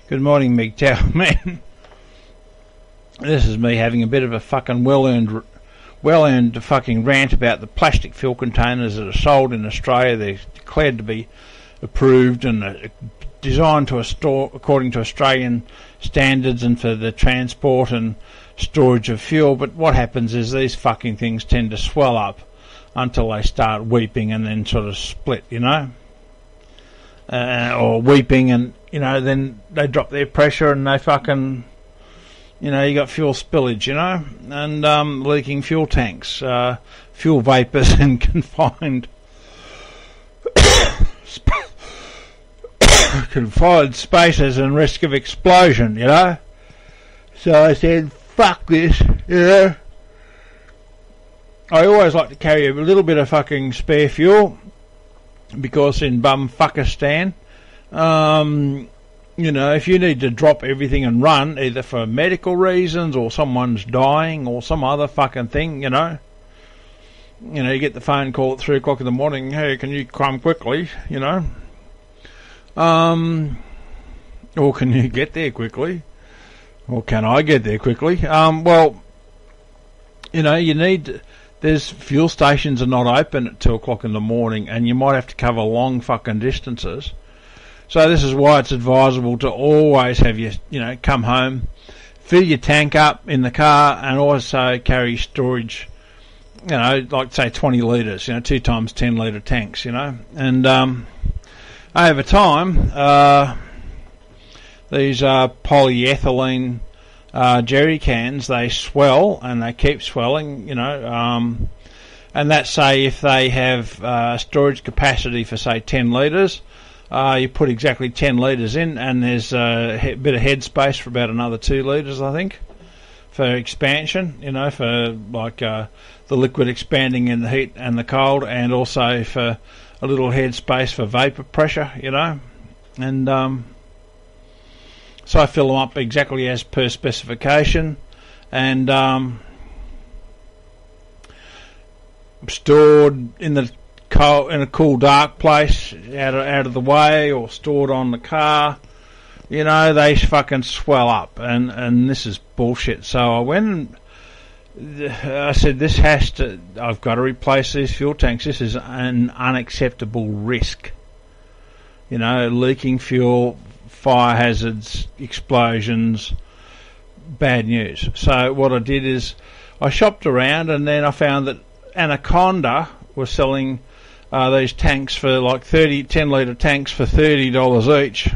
Good morning, MGTOW, man. This is me having a bit of a fucking well-earned fucking rant about the plastic fuel containers that are sold in Australia. They're declared to be approved and designed to store according to Australian standards and for the transport and storage of fuel. But what happens is these fucking things tend to swell up until they start weeping and then sort of split, you know, or weeping, and you know, then they drop their pressure and they fucking, you know, you got fuel spillage, you know, and leaking fuel tanks, fuel vapours and confined spaces and risk of explosion, you know. So I said, fuck this, you know. I always like to carry a little bit of fucking spare fuel, because in Bumfuckistan, you know, if you need to drop everything and run, either for medical reasons or someone's dying or some other fucking thing, you know, you get the phone call at 3 o'clock in the morning, hey, can you come quickly, you know, or can you get there quickly, or can I get there quickly? Well, you know, there's fuel stations are not open at 2 o'clock in the morning, and you might have to cover long fucking distances. So this is why it's advisable to always have you know, come home, fill your tank up in the car, and also carry storage, you know, like say 20 litres, you know, 2 times 10 litre tanks, you know. And over time, these polyethylene jerry cans, they swell and they keep swelling, you know, and that's, say, if they have storage capacity for, say, 10 litres, you put exactly 10 litres in, and there's a bit of headspace for about another 2 litres, I think, for expansion, you know, for like the liquid expanding in the heat and the cold, and also for a little headspace for vapour pressure, you know. And so I fill them up exactly as per specification, and stored in a cool, dark place, out of the way, or stored on the car. You know, they fucking swell up, and this is bullshit. So I went and I said, I've got to replace these fuel tanks. This is an unacceptable risk. You know, leaking fuel, fire hazards, explosions, bad news. So what I did is I shopped around, and then I found that Anaconda was selling these tanks for like 10 litre tanks for $30 each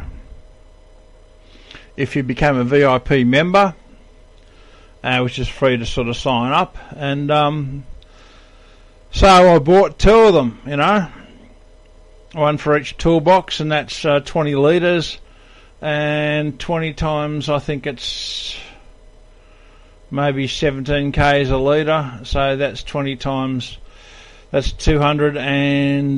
if you became a VIP member, which is free to sort of sign up. And so I bought 2 of them, you know, one for each toolbox, and that's 20 litres, and 20 times, I think it's maybe 17 k's a litre, so that's 20 times, that's 200, and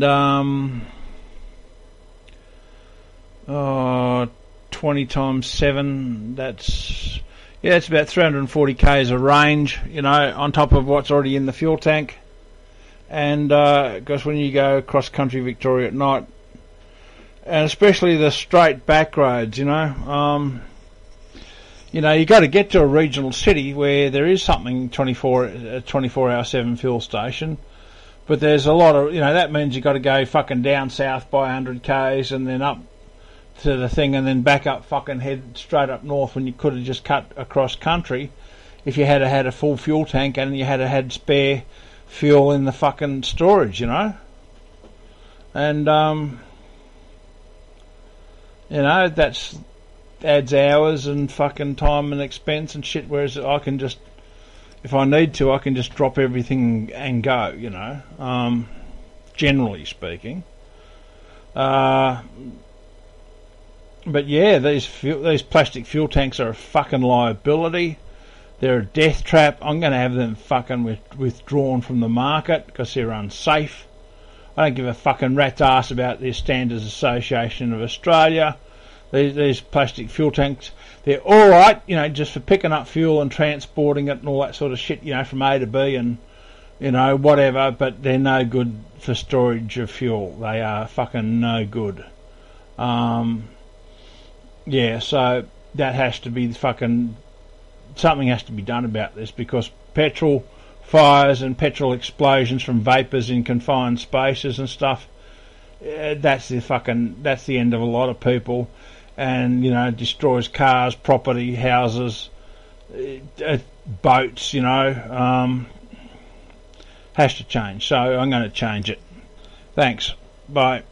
20 times 7, that's about 340 k's of range, you know, on top of what's already in the fuel tank. And because when you go across country Victoria at night, and especially the straight back roads, you know, you got to get to a regional city where there is something 24/7 fuel station. But there's a lot of, you know, that means you got to go fucking down south by 100 k's and then up to the thing, and then back up, fucking head straight up north, when you could have just cut across country if you had had a full fuel tank and you had spare fuel in the fucking storage, you know. And you know, that's adds hours and fucking time and expense and shit, whereas I can just, if I need to, I can just drop everything and go, you know, generally speaking. But yeah, these plastic fuel tanks are a fucking liability. They're a death trap. I'm going to have them fucking withdrawn from the market because they're unsafe. I don't give a fucking rat's ass about the Standards Association of Australia. These plastic fuel tanks, they're alright, you know, just for picking up fuel and transporting it and all that sort of shit, you know, from A to B and, you know, whatever, but they're no good for storage of fuel. They are fucking no good. yeah, so that has to be fucking, something has to be done about this, because petrol fires and petrol explosions from vapours in confined spaces and stuff, that's the end of a lot of people, and destroys cars, property, houses, boats. Has to change. So I'm going to change it. Thanks. Bye.